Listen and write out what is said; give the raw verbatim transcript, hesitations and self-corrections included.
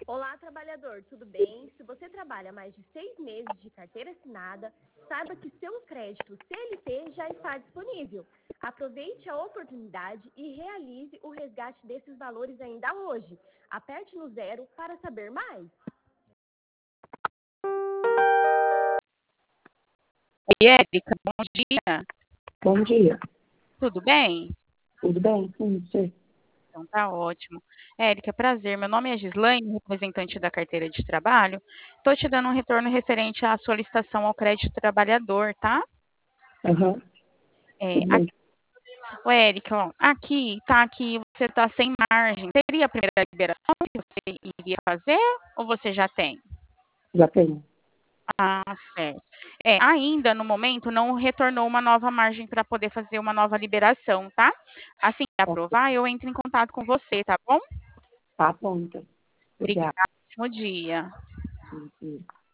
Olá, trabalhador, tudo bem? Se você trabalha mais de seis meses de carteira assinada, saiba que seu crédito C L T já está disponível. Aproveite a oportunidade e realize o resgate desses valores ainda hoje. Aperte no zero para saber mais. Oi, Érica, bom dia. Bom dia. Tudo bem? Tudo bem? Sim, sim. Então tá ótimo. Érica, prazer. Meu nome é Gislaine, representante da carteira de trabalho. Estou te dando um retorno referente à solicitação ao crédito trabalhador, tá? Aham. É, Tudo aqui, bem. ô, Érica, ó, aqui tá que você está sem margem. Seria a primeira liberação que você iria fazer ou você já tem? Já tenho. Ah, certo. É, ainda no momento não retornou uma nova margem para poder fazer uma nova liberação, tá? Assim que Ok. aprovar, eu entro em contato com você, tá bom? Tá bom, então. Obrigada, Obrigada. ótimo dia. Sim, sim.